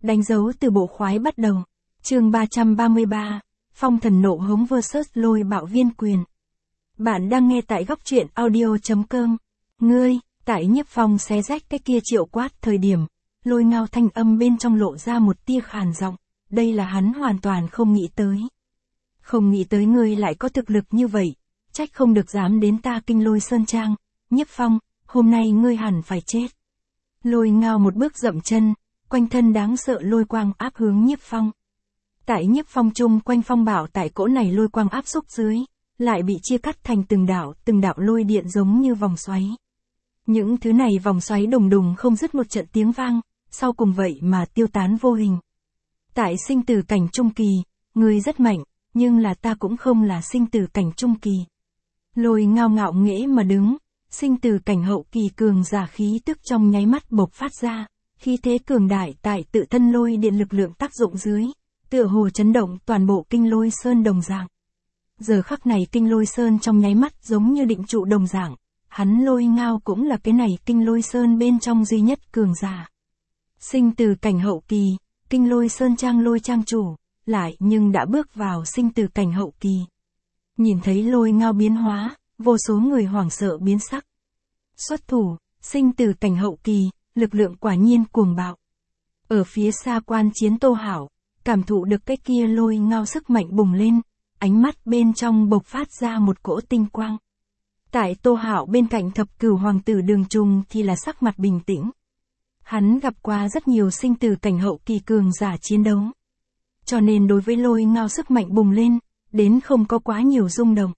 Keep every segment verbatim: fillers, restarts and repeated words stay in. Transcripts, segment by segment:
Đánh dấu từ bộ khoái bắt đầu. Chương ba trăm ba mươi ba, Phong thần nộ hống versus lôi bạo viên quyền. Bạn đang nghe tại góc truyện audio chấm com. Ngươi, tại Nhiếp Phong xé rách cái kia triệu quát thời điểm, Lôi Ngao thanh âm bên trong lộ ra một tia khàn giọng, đây là hắn hoàn toàn không nghĩ tới. Không nghĩ tới ngươi lại có thực lực như vậy, trách không được dám đến ta Kinh Lôi Sơn Trang, Nhiếp Phong, hôm nay ngươi hẳn phải chết. Lôi Ngao một bước dậm chân, quanh thân đáng sợ lôi quang áp hướng Nhiếp Phong. Tại Nhiếp Phong chung quanh phong bảo tại cỗ này lôi quang áp xúc dưới, lại bị chia cắt thành từng đạo, từng đạo lôi điện giống như vòng xoáy. Những thứ này vòng xoáy đùng đùng không dứt một trận tiếng vang, sau cùng vậy mà tiêu tán vô hình. Tại sinh tử cảnh trung kỳ, ngươi rất mạnh, nhưng là ta cũng không là sinh tử cảnh trung kỳ. Lôi Ngao ngạo nghễ mà đứng, sinh tử cảnh hậu kỳ cường giả khí tức trong nháy mắt bộc phát ra, khí thế cường đại tại tự thân lôi điện lực lượng tác dụng dưới, tựa hồ chấn động toàn bộ Kinh Lôi Sơn đồng dạng. Giờ khắc này Kinh Lôi Sơn trong nháy mắt giống như định trụ đồng dạng, hắn Lôi Ngao cũng là cái này Kinh Lôi Sơn bên trong duy nhất cường giả. Sinh tử cảnh hậu kỳ, Kinh Lôi Sơn Trang Lôi Trang chủ, lại nhưng đã bước vào sinh tử cảnh hậu kỳ. Nhìn thấy Lôi Ngao biến hóa, vô số người hoảng sợ biến sắc. Xuất thủ, sinh tử cảnh hậu kỳ, lực lượng quả nhiên cuồng bạo. Ở phía xa quan chiến Tô Hảo, cảm thụ được cái kia Lôi Ngao sức mạnh bùng lên, ánh mắt bên trong bộc phát ra một cỗ tinh quang. Tại Tô Hảo bên cạnh thập cửu hoàng tử Đường Trùng thì là sắc mặt bình tĩnh. Hắn gặp qua rất nhiều sinh tử cảnh hậu kỳ cường giả chiến đấu. Cho nên đối với Lôi Ngao sức mạnh bùng lên, đến không có quá nhiều rung động.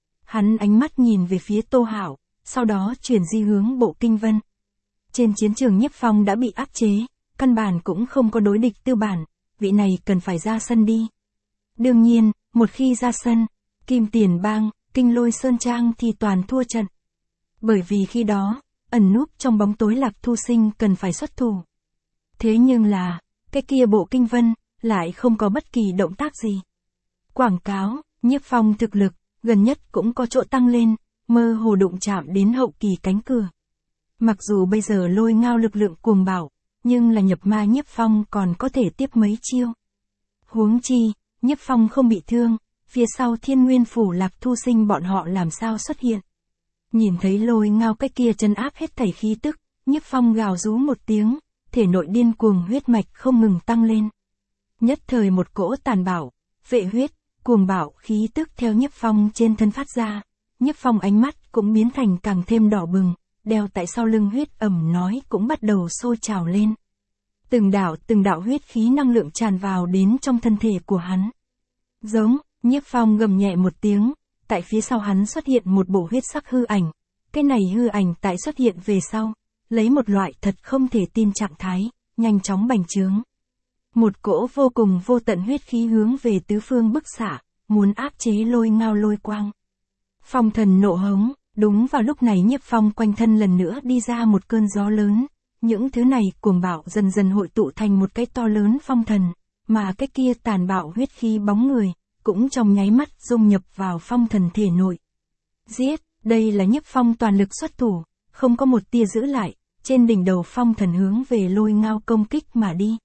Hắn ánh mắt nhìn về phía Tô Hảo, sau đó chuyển di hướng Bộ Kinh Vân. Trên chiến trường Nhiếp Phong đã bị áp chế, căn bản cũng không có đối địch tư bản, vị này cần phải ra sân đi. Đương nhiên, một khi ra sân, Kim Tiền Bang, Kinh Lôi Sơn Trang thì toàn thua trận. Bởi vì khi đó, ẩn núp trong bóng tối Lạc Thu Sinh cần phải xuất thủ. Thế nhưng là, cái kia Bộ Kinh Vân, lại không có bất kỳ động tác gì. Quảng cáo, Nhiếp Phong thực lực, gần nhất cũng có chỗ tăng lên, mơ hồ đụng chạm đến hậu kỳ cánh cửa. Mặc dù bây giờ Lôi Ngao lực lượng cuồng bạo, nhưng là nhập ma Nhiếp Phong còn có thể tiếp mấy chiêu. Huống chi, Nhiếp Phong không bị thương, phía sau Thiên Nguyên Phủ Lạc Thu Sinh bọn họ làm sao xuất hiện. Nhìn thấy Lôi Ngao cái kia trấn áp hết thảy khí tức, Nhiếp Phong gào rú một tiếng, thể nội điên cuồng huyết mạch không ngừng tăng lên. Nhất thời một cỗ tàn bạo, vệ huyết, cuồng bạo khí tức theo Nhiếp Phong trên thân phát ra, Nhiếp Phong ánh mắt cũng biến thành càng thêm đỏ bừng, đeo tại sau lưng huyết ẩm nói cũng bắt đầu sôi trào lên. Từng đạo từng đạo huyết khí năng lượng tràn vào đến trong thân thể của hắn. Giống, Nhiếp Phong gầm nhẹ một tiếng, tại phía sau hắn xuất hiện một bộ huyết sắc hư ảnh. Cái này hư ảnh tại xuất hiện về sau, lấy một loại thật không thể tin trạng thái, nhanh chóng bành trướng. Một cỗ vô cùng vô tận huyết khí hướng về tứ phương bức xạ, muốn áp chế Lôi Ngao lôi quang. Phong thần nộ hống, đúng vào lúc này Nhiếp Phong quanh thân lần nữa đi ra một cơn gió lớn. Những thứ này cuồng bạo dần dần hội tụ thành một cái to lớn phong thần, mà cái kia tàn bạo huyết khí bóng người, cũng trong nháy mắt dung nhập vào phong thần thể nội. Giết, đây là Nhiếp Phong toàn lực xuất thủ, không có một tia giữ lại, trên đỉnh đầu phong thần hướng về Lôi Ngao công kích mà đi.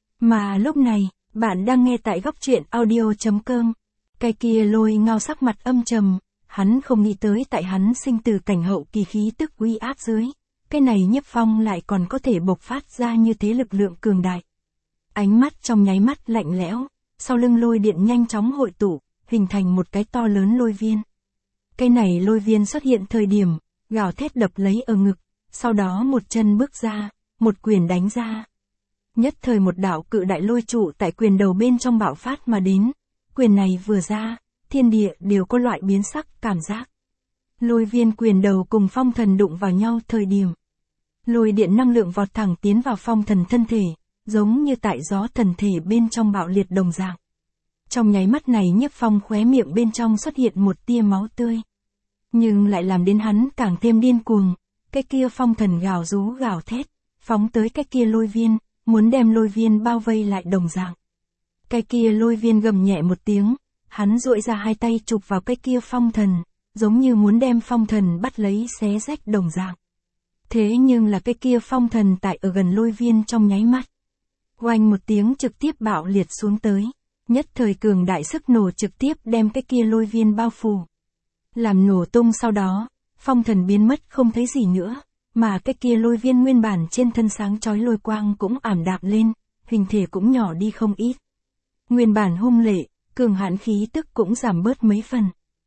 Mà lúc này, bạn đang nghe tại góc truyện audio chấm com. Cái kia Lôi Ngao sắc mặt âm trầm, hắn không nghĩ tới tại hắn sinh tử cảnh hậu kỳ khí tức uy áp dưới. Cái này Nhiếp Phong lại còn có thể bộc phát ra như thế lực lượng cường đại. Ánh mắt trong nháy mắt lạnh lẽo, sau lưng lôi điện nhanh chóng hội tụ, hình thành một cái to lớn lôi viên. Cái này lôi viên xuất hiện thời điểm, gào thét đập lấy ở ngực, sau đó một chân bước ra, một quyền đánh ra. Nhất thời một đạo cự đại lôi trụ tại quyền đầu bên trong bạo phát mà đến, quyền này vừa ra, thiên địa đều có loại biến sắc cảm giác. Lôi viên quyền đầu cùng phong thần đụng vào nhau thời điểm. Lôi điện năng lượng vọt thẳng tiến vào phong thần thân thể, giống như tại gió thần thể bên trong bạo liệt đồng dạng. Trong nháy mắt này Nhiếp Phong khóe miệng bên trong xuất hiện một tia máu tươi. Nhưng lại làm đến hắn càng thêm điên cuồng, cái kia phong thần gào rú gào thét, phóng tới cái kia lôi viên, muốn đem lôi viên bao vây lại đồng dạng. Cái kia lôi viên gầm nhẹ một tiếng, hắn duỗi ra hai tay chụp vào cái kia phong thần, giống như muốn đem phong thần bắt lấy xé rách đồng dạng. Thế nhưng là cái kia phong thần tại ở gần lôi viên trong nháy mắt. Oanh một tiếng trực tiếp bạo liệt xuống tới. Nhất thời cường đại sức nổ trực tiếp đem cái kia lôi viên bao phủ. Làm nổ tung sau đó, phong thần biến mất không thấy gì nữa, mà cái kia lôi viên nguyên bản trên thân sáng chói lôi quang cũng ảm đạm lên, hình thể cũng nhỏ đi không ít. Nguyên bản hung lệ, cường hãn khí tức cũng giảm bớt mấy phần.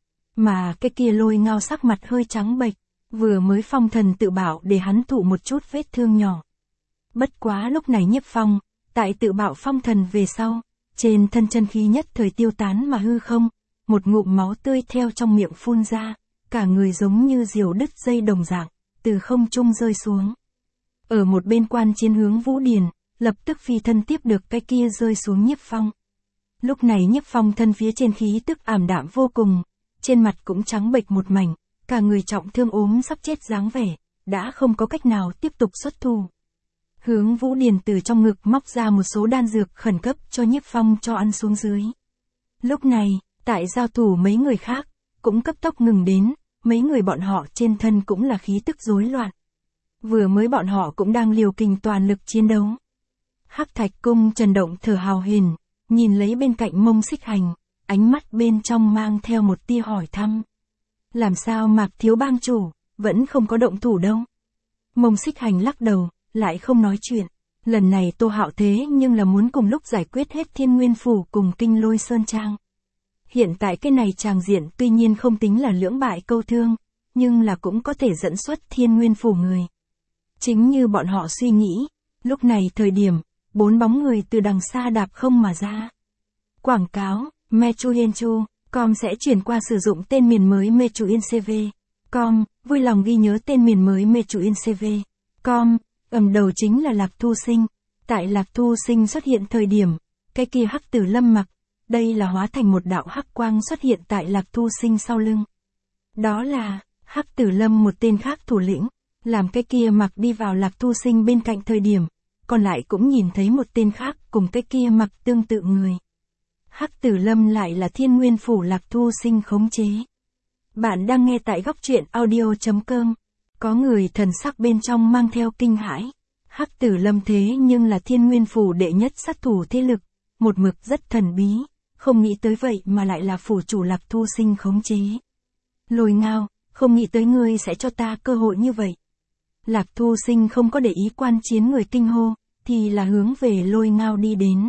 Mà cái kia lôi ngao sắc mặt hơi trắng bệch, vừa mới phong thần tự bảo để hắn thụ một chút vết thương nhỏ. Bất quá lúc này Nhiếp Phong, tại tự bạo phong thần về sau, trên thân chân khí nhất thời tiêu tán mà hư không, một ngụm máu tươi theo trong miệng phun ra, cả người giống như diều đứt dây đồng dạng, từ không trung rơi xuống. Ở một bên quan chiến hướng Vũ Điền, lập tức phi thân tiếp được cái kia rơi xuống Nhiếp Phong. Lúc này Nhiếp Phong thân phía trên khí tức ảm đạm vô cùng, trên mặt cũng trắng bệch một mảnh, cả người trọng thương ốm sắp chết dáng vẻ, đã không có cách nào tiếp tục xuất thủ. Hướng Vũ Điền từ trong ngực móc ra một số đan dược khẩn cấp cho Nhiếp Phong cho ăn xuống dưới. Lúc này, tại giao thủ mấy người khác, cũng cấp tốc ngừng đến, mấy người bọn họ trên thân cũng là khí tức rối loạn. Vừa mới bọn họ cũng đang liều kình toàn lực chiến đấu. Hắc Thạch Cung Trần Động thở hào hển, nhìn lấy bên cạnh Mông Xích Hành, ánh mắt bên trong mang theo một tia hỏi thăm. Làm sao Mạc thiếu bang chủ, vẫn không có động thủ đâu? Mông Xích Hành lắc đầu, lại không nói chuyện. Lần này Tô Hạo thế nhưng là muốn cùng lúc giải quyết hết Thiên Nguyên Phủ cùng Kinh Lôi Sơn Trang. Hiện tại cái này tràng diện tuy nhiên không tính là lưỡng bại câu thương, nhưng là cũng có thể dẫn xuất Thiên Nguyên Phủ người. Chính như bọn họ suy nghĩ, lúc này thời điểm, bốn bóng người từ đằng xa đạp không mà ra. Quảng cáo, Mechuyenchu, com sẽ chuyển qua sử dụng tên miền mới Mechuyencv. Com, vui lòng ghi nhớ tên miền mới Mechuyencv. Com, ầm đầu chính là Lạc Thu Sinh. Tại Lạc Thu Sinh xuất hiện thời điểm, cái kia Hắc Tử Lâm mặc, đây là hóa thành một đạo hắc quang xuất hiện tại Lạc Thu Sinh sau lưng. Đó là, Hắc Tử Lâm một tên khác thủ lĩnh, làm cái kia mặc đi vào Lạc Thu Sinh bên cạnh thời điểm, còn lại cũng nhìn thấy một tên khác cùng cái kia mặc tương tự người. Hắc Tử Lâm lại là Thiên Nguyên Phủ Lạc Thu Sinh khống chế. Bạn đang nghe tại góc truyện audio chấm com. Có người thần sắc bên trong mang theo kinh hãi. Hắc Tử Lâm thế nhưng là Thiên Nguyên Phủ đệ nhất sát thủ thế lực, một mực rất thần bí, không nghĩ tới vậy mà lại là phủ chủ Lạc Thu Sinh khống chế. Lôi Ngao, không nghĩ tới ngươi sẽ cho ta cơ hội như vậy. Lạc Thu Sinh không có để ý quan chiến người kinh hô, thì là hướng về Lôi Ngao đi đến.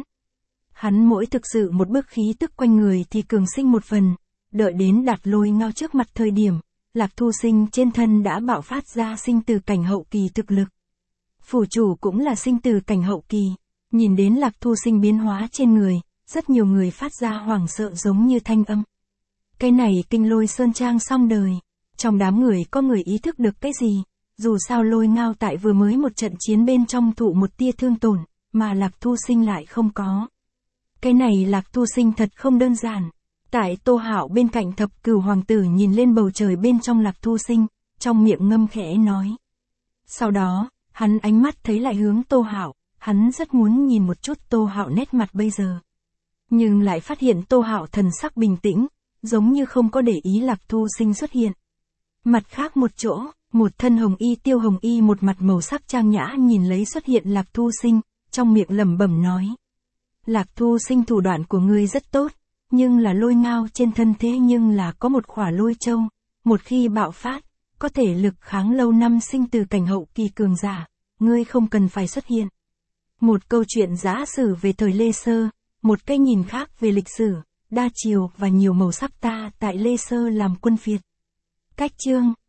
Hắn mỗi thực sự một bước khí tức quanh người thì cường sinh một phần, đợi đến đặt Lôi Ngao trước mặt thời điểm, Lạc Thu Sinh trên thân đã bạo phát ra sinh tử cảnh hậu kỳ thực lực. Phủ chủ cũng là sinh tử cảnh hậu kỳ, nhìn đến Lạc Thu Sinh biến hóa trên người, rất nhiều người phát ra hoảng sợ giống như thanh âm. Cái này Kinh Lôi Sơn Trang xong đời, trong đám người có người ý thức được cái gì, dù sao Lôi Ngao tại vừa mới một trận chiến bên trong thụ một tia thương tổn, mà Lạc Thu Sinh lại không có. Cái này Lạc Thu Sinh thật không đơn giản. Tại Tô Hạo bên cạnh Thập Cửu Hoàng tử nhìn lên bầu trời bên trong Lạc Thu Sinh, trong miệng ngâm khẽ nói. Sau đó, hắn ánh mắt thấy lại hướng Tô Hạo, hắn rất muốn nhìn một chút Tô Hạo nét mặt bây giờ. Nhưng lại phát hiện Tô Hạo thần sắc bình tĩnh, giống như không có để ý Lạc Thu Sinh xuất hiện. Mặt khác một chỗ, một thân hồng y Tiêu Hồng Y một mặt màu sắc trang nhã nhìn lấy xuất hiện Lạc Thu Sinh, trong miệng lẩm bẩm nói. Lạc Thu Sinh thủ đoạn của ngươi rất tốt, nhưng là Lôi Ngao trên thân thế nhưng là có một khỏa lôi châu, một khi bạo phát, có thể lực kháng lâu năm sinh từ cảnh hậu kỳ cường giả, ngươi không cần phải xuất hiện. Một câu chuyện giả sử về thời Lê Sơ, một cái nhìn khác về lịch sử, đa chiều và nhiều màu sắc ta tại Lê Sơ làm quân phiệt. Cách chương